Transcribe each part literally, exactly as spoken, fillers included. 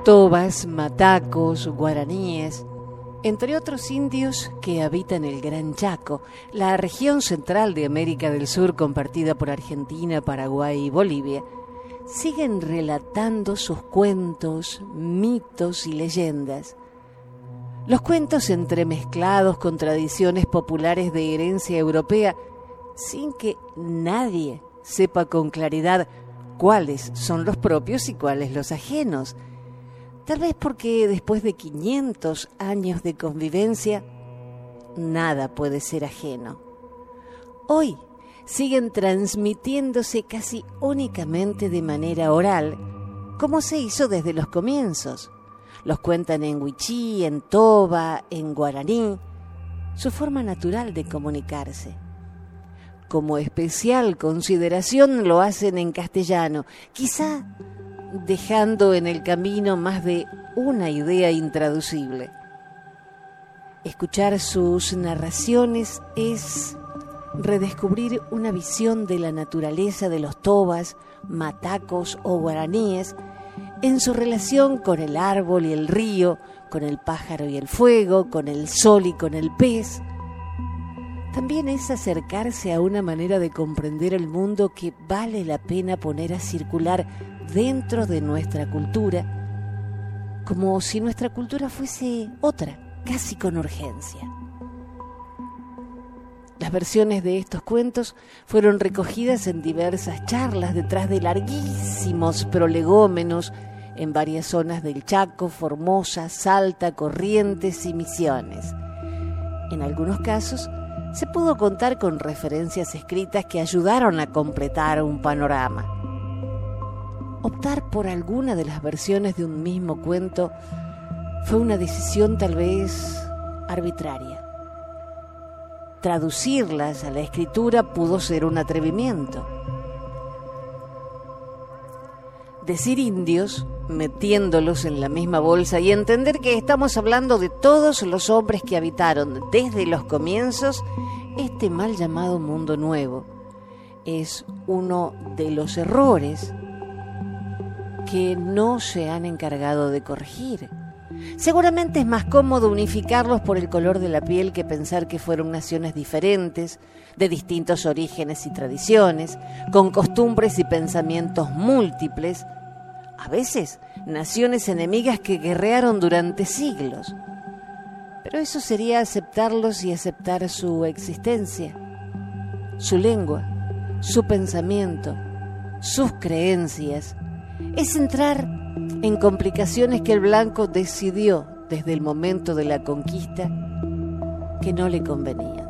tobas, matacos, guaraníes, entre otros indios que habitan el Gran Chaco, la región central de América del Sur compartida por Argentina, Paraguay y Bolivia, siguen relatando sus cuentos, mitos y leyendas. Los cuentos entremezclados con tradiciones populares de herencia europea, sin que nadie sepa con claridad cuáles son los propios y cuáles los ajenos. Tal vez porque después de quinientos años de convivencia, nada puede ser ajeno. Hoy siguen transmitiéndose casi únicamente de manera oral, como se hizo desde los comienzos. Los cuentan en wichí, en toba, en guaraní, su forma natural de comunicarse. Como especial consideración lo hacen en castellano, quizá dejando en el camino más de una idea intraducible. Escuchar sus narraciones es redescubrir una visión de la naturaleza de los tobas, matacos o guaraníes en su relación con el árbol y el río, con el pájaro y el fuego, con el sol y con el pez. También es acercarse a una manera de comprender el mundo que vale la pena poner a circular dentro de nuestra cultura, como si nuestra cultura fuese otra, casi con urgencia. Las versiones de estos cuentos fueron recogidas en diversas charlas detrás de larguísimos prolegómenos en varias zonas del Chaco, Formosa, Salta, Corrientes y Misiones. En algunos casos se pudo contar con referencias escritas que ayudaron a completar un panorama. Optar por alguna de las versiones de un mismo cuento fue una decisión tal vez arbitraria. Traducirlas a la escritura pudo ser un atrevimiento. Decir indios, metiéndolos en la misma bolsa y entender que estamos hablando de todos los hombres que habitaron desde los comienzos este mal llamado mundo nuevo, es uno de los errores que no se han encargado de corregir. Seguramente es más cómodo unificarlos por el color de la piel que pensar que fueron naciones diferentes, de distintos orígenes y tradiciones, con costumbres y pensamientos múltiples, a veces naciones enemigas que guerrearon durante siglos. Pero eso sería aceptarlos y aceptar su existencia, su lengua, su pensamiento, sus creencias. Es entrar en complicaciones que el blanco decidió desde el momento de la conquista que no le convenían.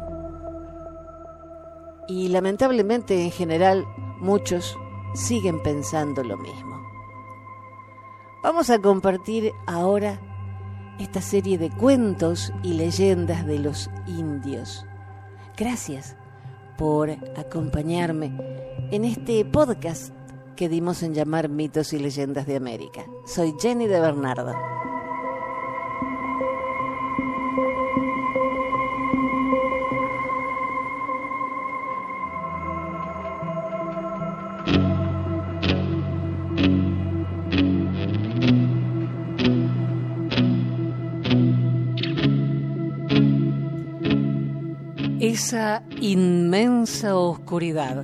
Y lamentablemente en general muchos siguen pensando lo mismo. Vamos a compartir ahora esta serie de cuentos y leyendas de los indios. Gracias por acompañarme en este podcast que dimos en llamar Mitos y Leyendas de América. Soy Jenny de Bernardo. Esa inmensa oscuridad.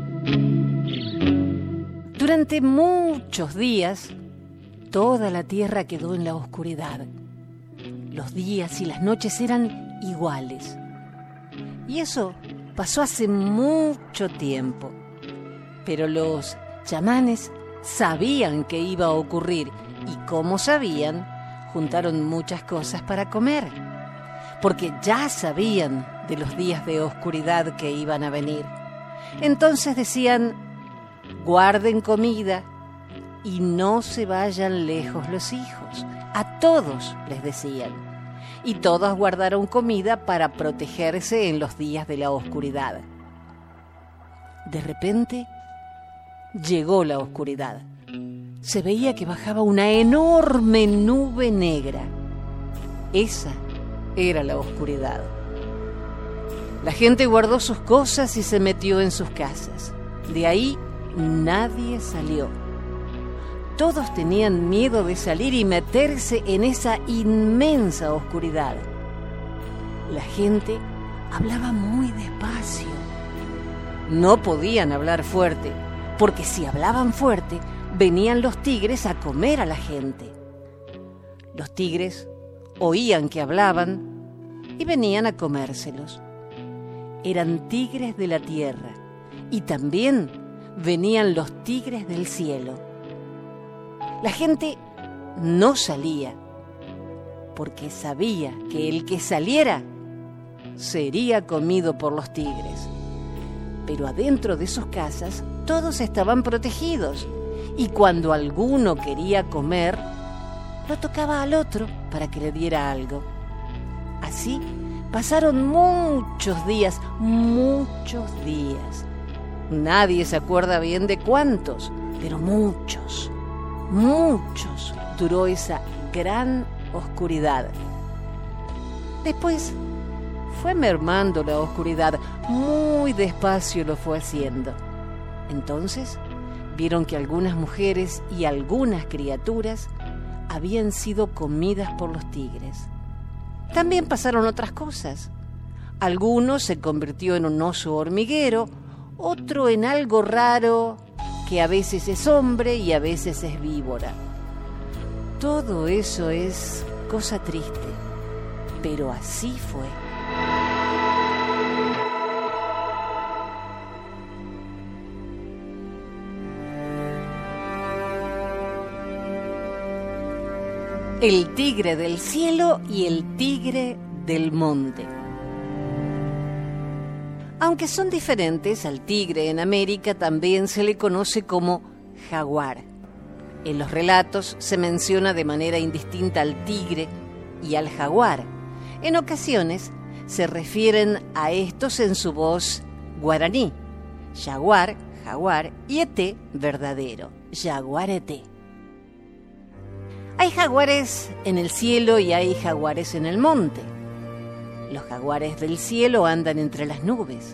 Durante muchos días, toda la tierra quedó en la oscuridad. Los días y las noches eran iguales. Y eso pasó hace mucho tiempo. Pero los chamanes sabían que iba a ocurrir y como sabían, juntaron muchas cosas para comer. Porque ya sabían de los días de oscuridad que iban a venir. Entonces decían: guarden comida y no se vayan lejos los hijos. A todos les decían. Y todos guardaron comida para protegerse en los días de la oscuridad. De repente llegó la oscuridad. Se veía que bajaba una enorme nube negra. Esa era la oscuridad. La gente guardó sus cosas y se metió en sus casas. De ahí nadie salió. Todos tenían miedo de salir y meterse en esa inmensa oscuridad. La gente hablaba muy despacio. No podían hablar fuerte, porque si hablaban fuerte, venían los tigres a comer a la gente. Los tigres oían que hablaban y venían a comérselos. Eran tigres de la tierra y también venían los tigres del cielo. La gente no salía porque sabía que el que saliera sería comido por los tigres. Pero adentro de sus casas todos estaban protegidos y cuando alguno quería comer, lo tocaba al otro para que le diera algo. Así pasaron muchos días, muchos días. Nadie se acuerda bien de cuántos, pero muchos, muchos duró esa gran oscuridad. Después fue mermando la oscuridad, muy despacio lo fue haciendo. Entonces vieron que algunas mujeres y algunas criaturas habían sido comidas por los tigres. También pasaron otras cosas. Alguno se convirtió en un oso hormiguero, otro en algo raro que a veces es hombre y a veces es víbora. Todo eso es cosa triste, pero así fue. El tigre del cielo y el tigre del monte. Aunque son diferentes, al tigre en América también se le conoce como jaguar. En los relatos se menciona de manera indistinta al tigre y al jaguar. En ocasiones se refieren a estos en su voz guaraní, jaguar, jaguar y eté, verdadero, jaguareté. Hay jaguares en el cielo y hay jaguares en el monte. Los jaguares del cielo andan entre las nubes.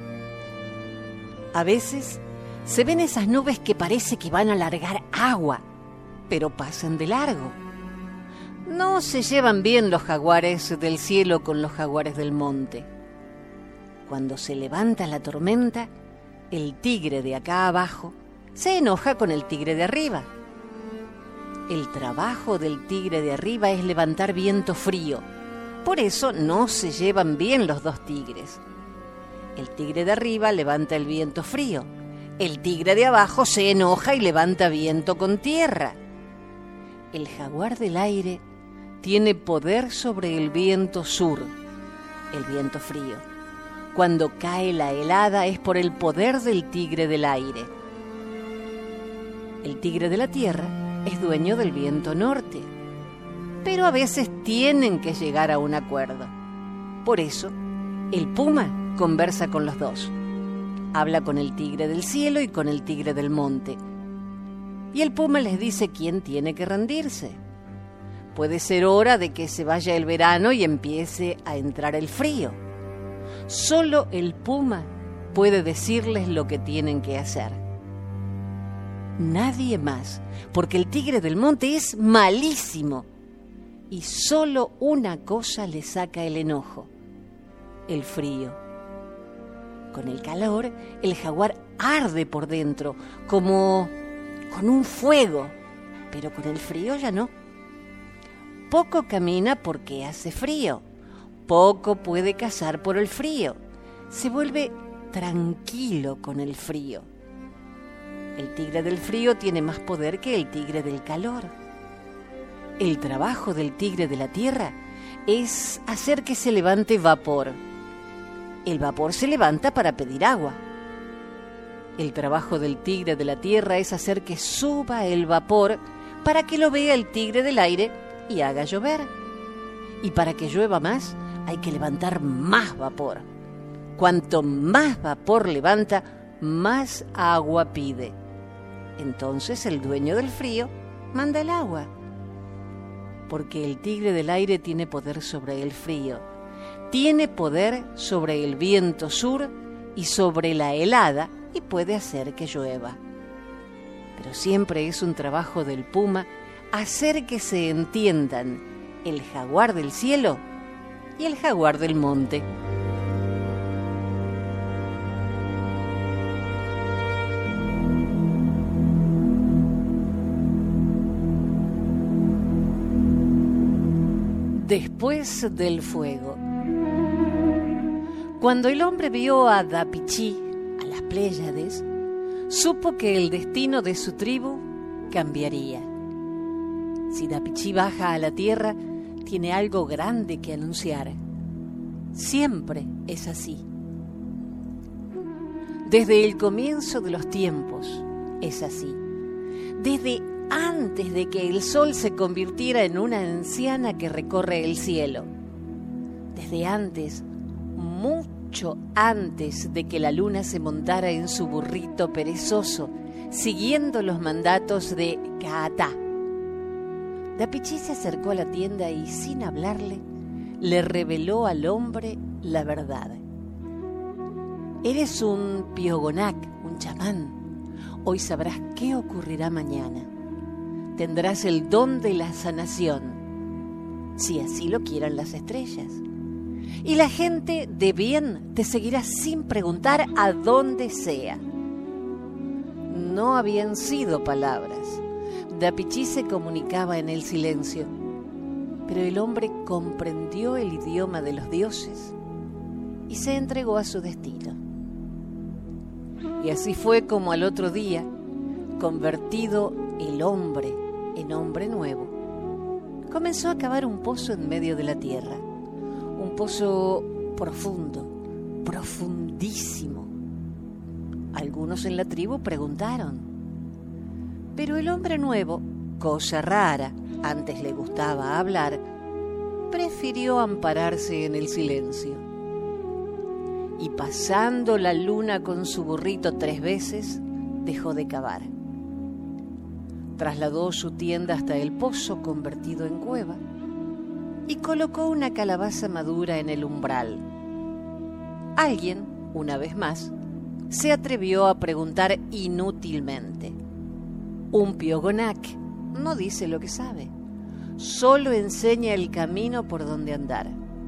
A veces se ven esas nubes que parece que van a largar agua, pero pasan de largo. No se llevan bien los jaguares del cielo con los jaguares del monte. Cuando se levanta la tormenta, el tigre de acá abajo se enoja con el tigre de arriba. El trabajo del tigre de arriba es levantar viento frío. Por eso no se llevan bien los dos tigres. El tigre de arriba levanta el viento frío. El tigre de abajo se enoja y levanta viento con tierra. El jaguar del aire tiene poder sobre el viento sur, el viento frío. Cuando cae la helada es por el poder del tigre del aire. El tigre de la tierra es dueño del viento norte, pero a veces tienen que llegar a un acuerdo. Por eso, el puma conversa con los dos. Habla con el tigre del cielo y con el tigre del monte. Y el puma les dice quién tiene que rendirse. Puede ser hora de que se vaya el verano y empiece a entrar el frío. Solo el puma puede decirles lo que tienen que hacer. Nadie más, porque el tigre del monte es malísimo y solo una cosa le saca el enojo: el frío. Con el calor, el jaguar arde por dentro, como con un fuego, pero con el frío ya no. Poco camina porque hace frío, poco puede cazar por el frío, se vuelve tranquilo con el frío. El tigre del frío tiene más poder que el tigre del calor. El trabajo del tigre de la tierra es hacer que se levante vapor. El vapor se levanta para pedir agua. El trabajo del tigre de la tierra es hacer que suba el vapor para que lo vea el tigre del aire y haga llover. Y para que llueva más, hay que levantar más vapor. Cuanto más vapor levanta, más agua pide. Entonces el dueño del frío manda el agua. Porque el tigre del aire tiene poder sobre el frío, tiene poder sobre el viento sur y sobre la helada y puede hacer que llueva. pero siempre es un trabajo del puma hacer que se entiendan el jaguar del cielo y el jaguar del monte. Después del fuego. Cuando el hombre vio a Dapichí, a las Pléyades, supo que el destino de su tribu cambiaría. Si Dapichí baja a la tierra, tiene algo grande que anunciar. Siempre es así. Desde el comienzo de los tiempos es así. Desde antes de que el sol se convirtiera en una anciana que recorre el cielo. Desde antes, mucho antes de que la luna se montara en su burrito perezoso, siguiendo los mandatos de Kaatá. Dapichí se acercó a la tienda y, sin hablarle, le reveló al hombre la verdad. Eres un piogonac, un chamán. Hoy sabrás qué ocurrirá mañana. Tendrás el don de la sanación, si así lo quieran las estrellas. Y la gente de bien te seguirá sin preguntar a dónde sea. No habían sido palabras. Dapichí se comunicaba en el silencio, pero el hombre comprendió el idioma de los dioses y se entregó a su destino. Y así fue como al otro día, convertido el hombre en hombre nuevo, comenzó a cavar un pozo en medio de la tierra, un pozo profundo, profundísimo. Algunos en la tribu preguntaron, pero el hombre nuevo, cosa rara, antes le gustaba hablar, prefirió ampararse en el silencio. Y pasando la luna con su burrito tres veces, dejó de cavar. Trasladó su tienda hasta el pozo convertido en cueva y colocó una calabaza madura en el umbral. Alguien, una vez más, se atrevió a preguntar inútilmente. Un piogonac no dice lo que sabe, solo enseña el camino por donde andar.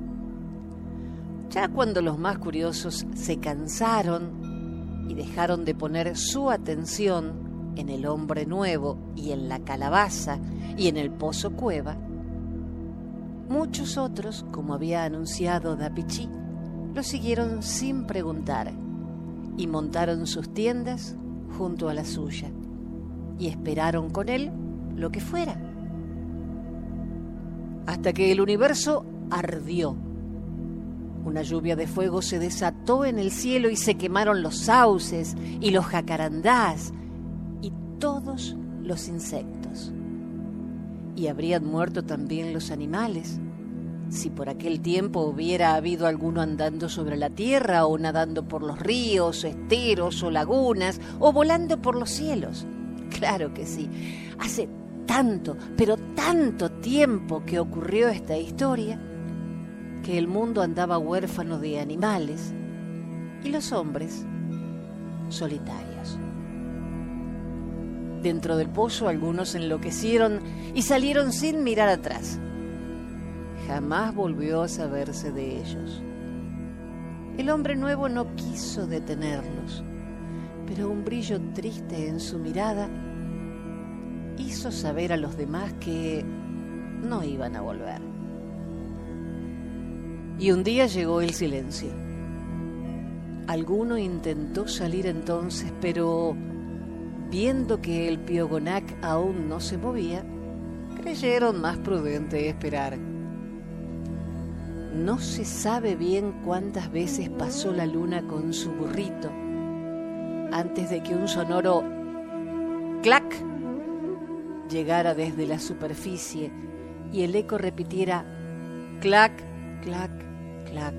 Ya cuando los más curiosos se cansaron y dejaron de poner su atención en el hombre nuevo y en la calabaza y en el pozo cueva, muchos otros, como había anunciado Dapichí, lo siguieron sin preguntar y montaron sus tiendas junto a la suya y esperaron con él lo que fuera. Hasta que el universo ardió. Una lluvia de fuego se desató en el cielo y se quemaron los sauces y los jacarandás y todos los insectos. Y habrían muerto también los animales, si por aquel tiempo hubiera habido alguno andando sobre la tierra o nadando por los ríos, esteros o lagunas o volando por los cielos. Claro que sí. Hace tanto, pero tanto tiempo que ocurrió esta historia, que el mundo andaba huérfano de animales y los hombres solitarios. Dentro del pozo algunos enloquecieron y salieron sin mirar atrás. Jamás volvió a saberse de ellos. El hombre nuevo no quiso detenerlos, pero un brillo triste en su mirada hizo saber a los demás que no iban a volver. Y un día llegó el silencio. Alguno intentó salir entonces, pero viendo que el piogonac aún no se movía, creyeron más prudente esperar. No se sabe bien cuántas veces pasó la luna con su burrito antes de que un sonoro clac llegara desde la superficie y el eco repitiera clac, clac, clac.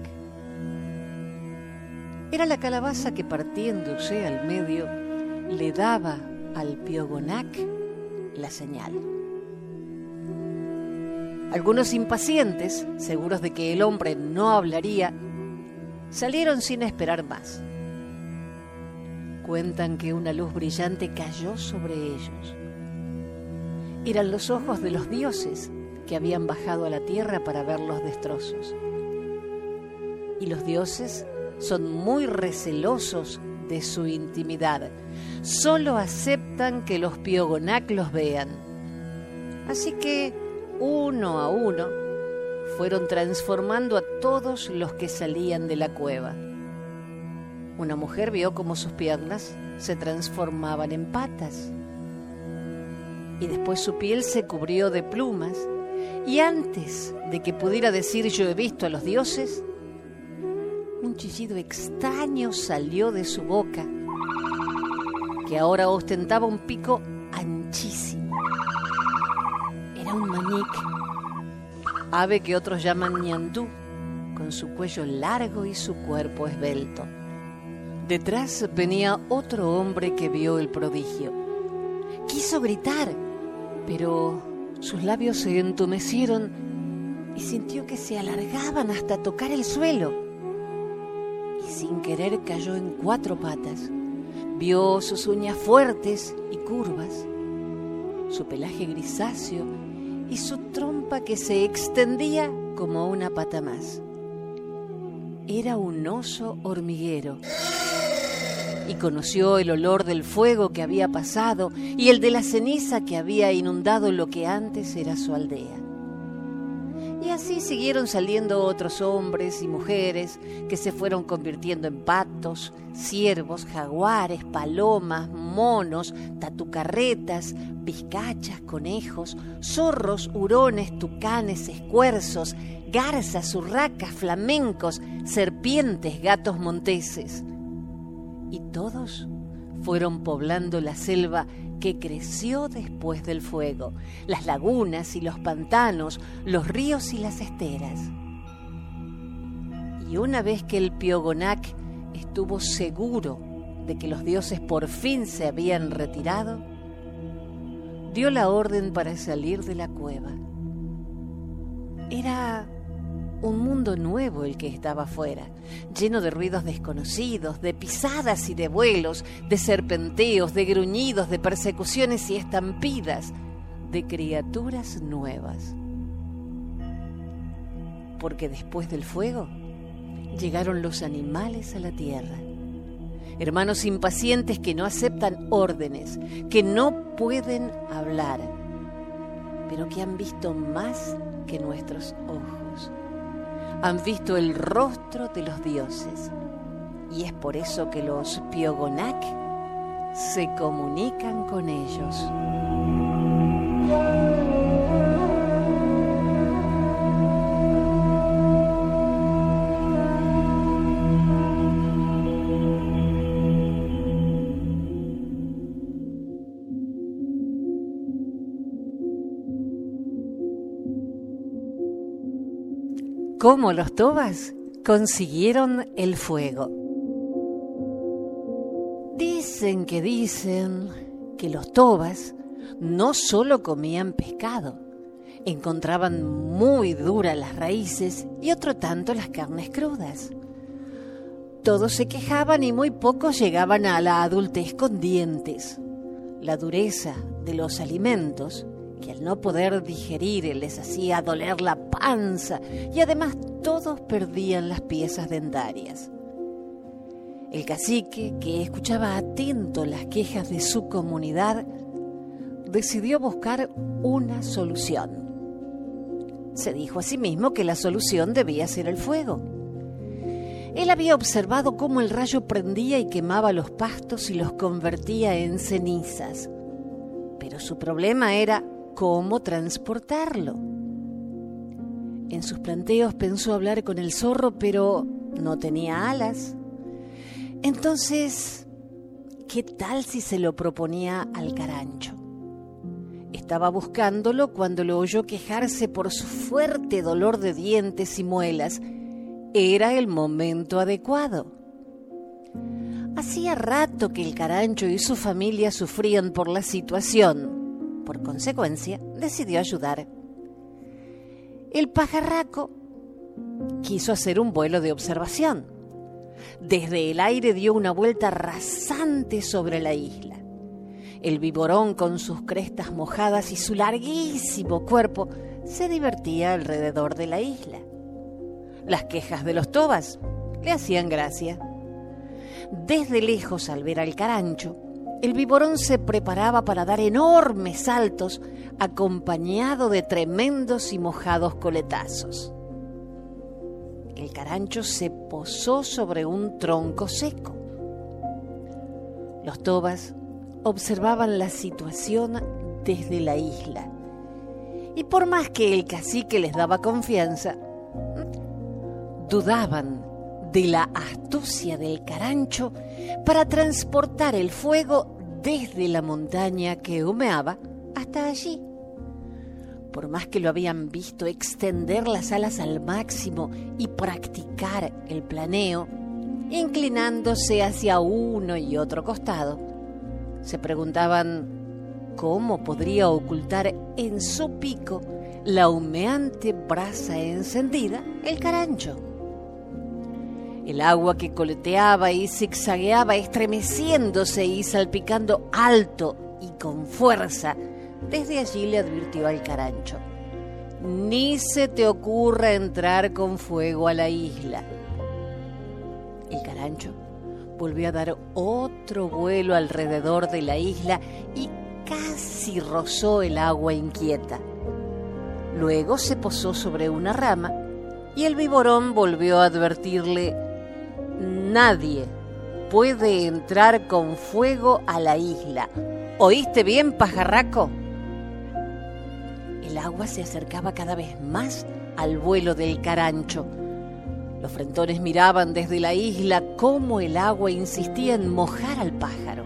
Era la calabaza que, partiéndose al medio, le daba al piogonac la señal. Algunos impacientes, seguros de que el hombre no hablaría, salieron sin esperar más. Cuentan que una luz brillante cayó sobre ellos. Eran los ojos de los dioses que habían bajado a la tierra para ver los destrozos. Y los dioses son muy recelosos de su intimidad. Solo aceptan que los Piogonac los vean. Así que, uno a uno, fueron transformando a todos los que salían de la cueva. Una mujer vio cómo sus piernas se transformaban en patas. Y después su piel se cubrió de plumas. Y antes de que pudiera decir yo he visto a los dioses, un chillido extraño salió de su boca, que ahora ostentaba un pico anchísimo. Era un manic, ave que otros llaman ñandú, con su cuello largo y su cuerpo esbelto. Detrás venía otro hombre que vio el prodigio. Quiso gritar, pero sus labios se entumecieron y sintió que se alargaban hasta tocar el suelo. Y sin querer cayó en cuatro patas. Vio sus uñas fuertes y curvas, su pelaje grisáceo y su trompa que se extendía como una pata más. Era un oso hormiguero. Y conoció el olor del fuego que había pasado y el de la ceniza que había inundado lo que antes era su aldea. Y así siguieron saliendo otros hombres y mujeres que se fueron convirtiendo en patos, ciervos, jaguares, palomas, monos, tatucarretas, vizcachas, conejos, zorros, hurones, tucanes, escuerzos, garzas, urracas, flamencos, serpientes, gatos monteses. Y todos fueron poblando la selva que creció después del fuego, las lagunas y los pantanos, los ríos y las esteras. Y una vez que el Piogonac estuvo seguro de que los dioses por fin se habían retirado, dio la orden para salir de la cueva. Era un mundo nuevo el que estaba afuera, lleno de ruidos desconocidos, de pisadas y de vuelos, de serpenteos, de gruñidos, de persecuciones y estampidas, de criaturas nuevas. Porque después del fuego llegaron los animales a la tierra, hermanos impacientes que no aceptan órdenes, que no pueden hablar, pero que han visto más que nuestros ojos. Han visto el rostro de los dioses, y es por eso que los Piogonac se comunican con ellos. ¿Cómo los tobas consiguieron el fuego? Dicen que dicen que los tobas no solo comían pescado, encontraban muy duras las raíces y otro tanto las carnes crudas. Todos se quejaban y muy pocos llegaban a la adultez con dientes. La dureza de los alimentos, que al no poder digerir les hacía doler la panza, y además todos perdían las piezas dentarias. El cacique, que escuchaba atento las quejas de su comunidad, decidió buscar una solución. Se dijo a sí mismo que la solución debía ser el fuego. Él había observado cómo el rayo prendía y quemaba los pastos y los convertía en cenizas. Pero su problema era cómo transportarlo. En sus planteos pensó hablar con el zorro, pero no tenía alas. Entonces, ¿qué tal si se lo proponía al carancho? Estaba buscándolo cuando lo oyó quejarse por su fuerte dolor de dientes y muelas. Era el momento adecuado. Hacía rato que el carancho y su familia sufrían por la situación. Por consecuencia, decidió ayudar. El pajarraco quiso hacer un vuelo de observación. Desde el aire dio una vuelta rasante sobre la isla. El viborón, con sus crestas mojadas y su larguísimo cuerpo, se divertía alrededor de la isla. Las quejas de los tobas le hacían gracia. Desde lejos, al ver al carancho, el viborón se preparaba para dar enormes saltos, acompañado de tremendos y mojados coletazos. El carancho se posó sobre un tronco seco. Los tobas observaban la situación desde la isla, y por más que el cacique les daba confianza, dudaban de la astucia del carancho para transportar el fuego desde la montaña que humeaba hasta allí. Por más que lo habían visto extender las alas al máximo y practicar el planeo, inclinándose hacia uno y otro costado, se preguntaban cómo podría ocultar en su pico la humeante brasa encendida el carancho. El agua que coleteaba y zigzagueaba, estremeciéndose y salpicando alto y con fuerza, desde allí le advirtió al carancho: ni se te ocurra entrar con fuego a la isla. El carancho volvió a dar otro vuelo alrededor de la isla y casi rozó el agua inquieta. Luego se posó sobre una rama y el viborón volvió a advertirle: nadie puede entrar con fuego a la isla. ¿Oíste bien, pajarraco? El agua se acercaba cada vez más al vuelo del carancho. Los frentones miraban desde la isla cómo el agua insistía en mojar al pájaro.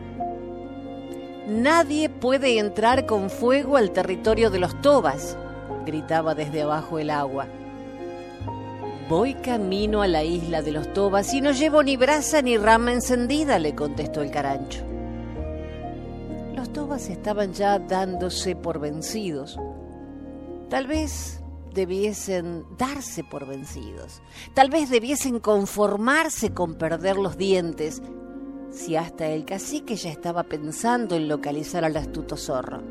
Nadie puede entrar con fuego al territorio de los tobas, gritaba desde abajo el agua. Voy camino a la isla de los tobas y no llevo ni brasa ni rama encendida, le contestó el carancho. Los tobas estaban ya dándose por vencidos. Tal vez debiesen darse por vencidos. Tal vez debiesen conformarse con perder los dientes, si hasta el cacique ya estaba pensando en localizar al astuto zorro.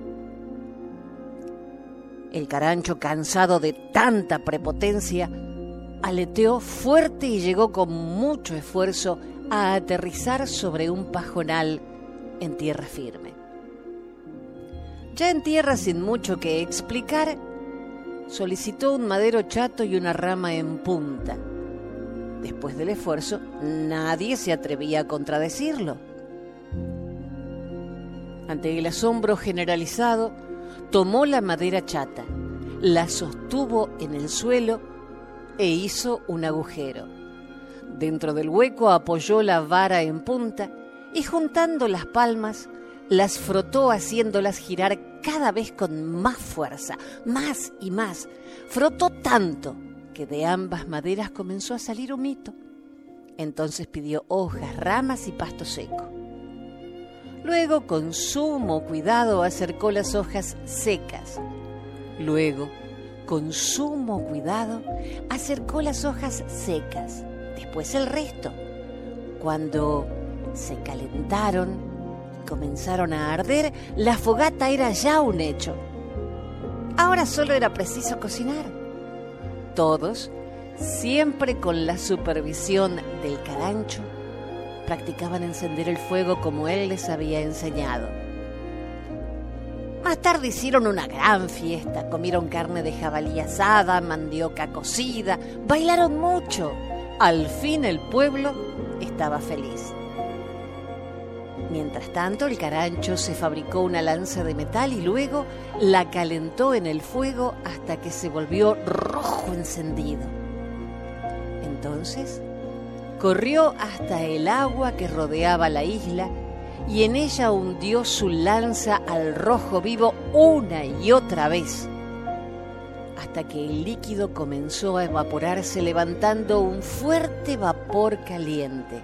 El carancho, cansado de tanta prepotencia, aleteó fuerte y llegó con mucho esfuerzo a aterrizar sobre un pajonal en tierra firme. Ya en tierra, sin mucho que explicar, solicitó un madero chato y una rama en punta. Después del esfuerzo, nadie se atrevía a contradecirlo. Ante el asombro generalizado, tomó la madera chata, la sostuvo en el suelo e hizo un agujero. Dentro del hueco apoyó la vara en punta y, juntando las palmas, las frotó haciéndolas girar cada vez con más fuerza, más y más. Frotó tanto que de ambas maderas comenzó a salir humito. Entonces pidió hojas, ramas y pasto seco. Luego, con sumo cuidado, acercó las hojas secas. Luego, con sumo cuidado, acercó las hojas secas. Después el resto. Cuando se calentaron, comenzaron a arder, la fogata era ya un hecho. Ahora solo era preciso cocinar. Todos, siempre con la supervisión del carancho, practicaban encender el fuego como él les había enseñado. Más tarde hicieron una gran fiesta, comieron carne de jabalí asada, mandioca cocida, bailaron mucho. Al fin el pueblo estaba feliz. Mientras tanto, el carancho se fabricó una lanza de metal y luego la calentó en el fuego hasta que se volvió rojo encendido. Entonces, corrió hasta el agua que rodeaba la isla y en ella hundió su lanza al rojo vivo una y otra vez, hasta que el líquido comenzó a evaporarse, levantando un fuerte vapor caliente.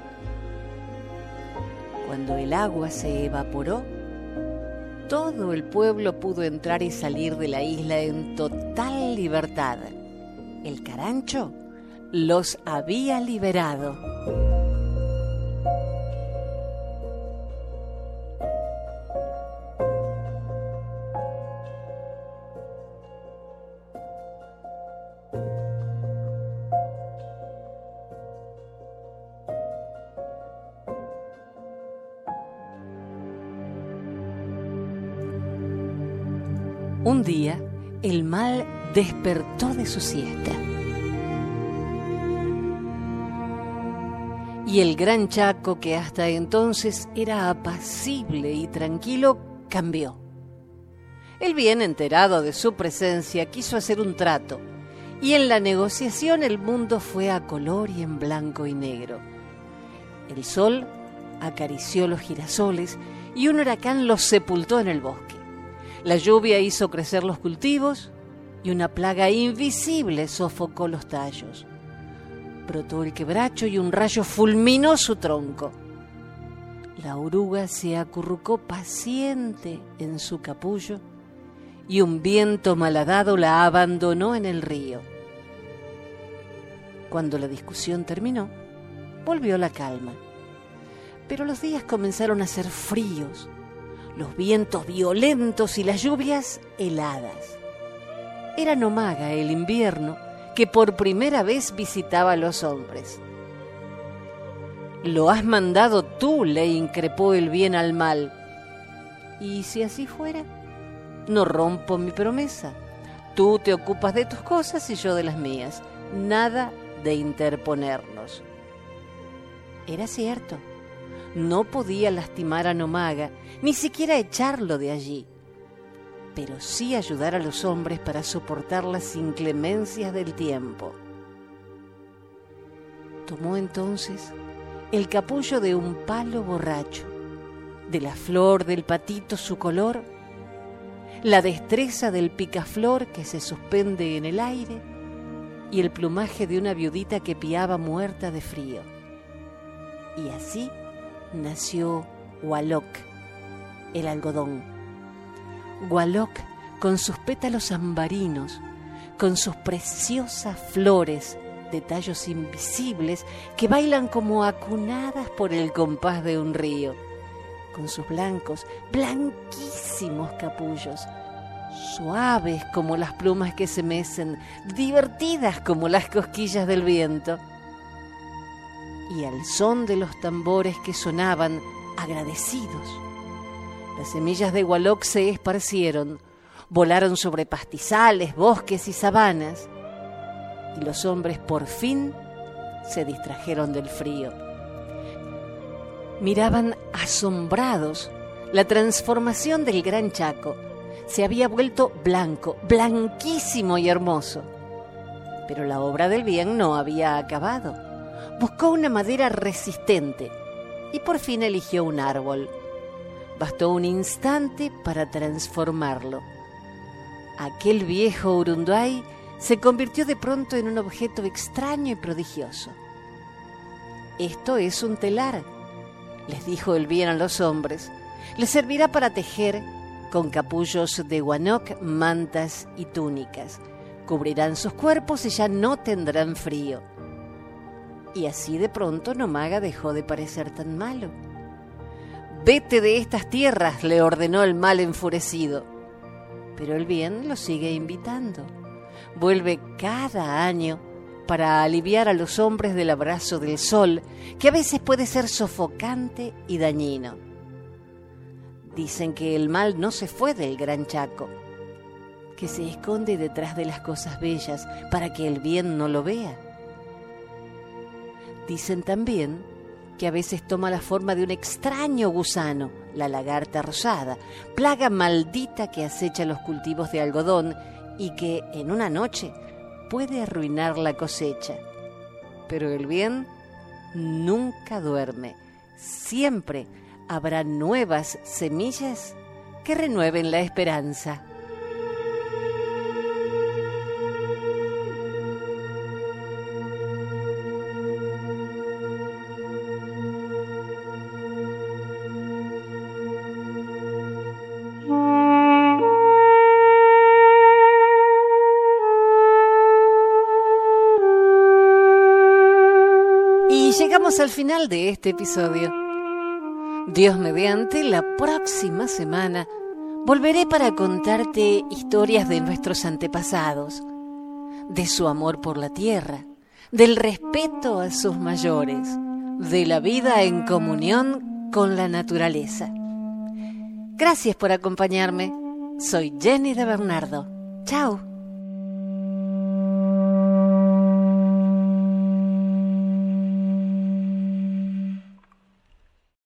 Cuando el agua se evaporó, todo el pueblo pudo entrar y salir de la isla en total libertad. El carancho los había liberado. Un día, el mal despertó de su siesta. Y el gran Chaco, que hasta entonces era apacible y tranquilo, cambió. El bien enterado de su presencia quiso hacer un trato, y en la negociación el mundo fue a color y en blanco y negro. El sol acarició los girasoles y un huracán los sepultó en el bosque. La lluvia hizo crecer los cultivos y una plaga invisible sofocó los tallos. Brotó el quebracho y un rayo fulminó su tronco. La oruga se acurrucó paciente en su capullo y un viento malhadado la abandonó en el río. Cuando la discusión terminó, volvió la calma. Pero los días comenzaron a ser fríos, los vientos violentos y las lluvias heladas. Era Nomaga el invierno que por primera vez visitaba a los hombres. «Lo has mandado tú», le increpó el bien al mal. «¿Y si así fuera? No rompo mi promesa. Tú te ocupas de tus cosas y yo de las mías. Nada de interponernos». Era cierto. No podía lastimar a Nomaga, ni siquiera echarlo de allí, pero sí ayudar a los hombres para soportar las inclemencias del tiempo. Tomó entonces el capullo de un palo borracho, de la flor del patito su color, la destreza del picaflor que se suspende en el aire y el plumaje de una viudita que piaba muerta de frío. Y así nació Hualoc, el algodón. Hualoc, con sus pétalos ambarinos, con sus preciosas flores de tallos invisibles que bailan como acunadas por el compás de un río, con sus blancos, blanquísimos capullos, suaves como las plumas que se mecen, divertidas como las cosquillas del viento. Y al son de los tambores que sonaban agradecidos, las semillas de Hualoc se esparcieron, volaron sobre pastizales, bosques y sabanas, y los hombres por fin se distrajeron del frío. Miraban asombrados la transformación del gran Chaco. Se había vuelto blanco, blanquísimo y hermoso. Pero la obra del bien no había acabado. Buscó una madera resistente y por fin eligió un árbol. Bastó un instante para transformarlo. Aquel viejo Urunduay se convirtió de pronto en un objeto extraño y prodigioso. «Esto es un telar», les dijo el bien a los hombres. «Les servirá para tejer con capullos de guanoc, mantas y túnicas. Cubrirán sus cuerpos y ya no tendrán frío». Y así de pronto Nomaga dejó de parecer tan malo. «Vete de estas tierras», le ordenó el mal enfurecido. Pero el bien lo sigue invitando. Vuelve cada año para aliviar a los hombres del abrazo del sol, que a veces puede ser sofocante y dañino. Dicen que el mal no se fue del gran Chaco, que se esconde detrás de las cosas bellas para que el bien no lo vea. Dicen también que a veces toma la forma de un extraño gusano, la lagarta rosada, plaga maldita que acecha los cultivos de algodón y que en una noche puede arruinar la cosecha. Pero el bien nunca duerme. Siempre habrá nuevas semillas que renueven la esperanza. Llegamos al final de este episodio. Dios mediante, la próxima semana volveré para contarte historias de nuestros antepasados, de su amor por la tierra, del respeto a sus mayores, de la vida en comunión con la naturaleza. Gracias por acompañarme. Soy Jenny de Bernardo. Chao.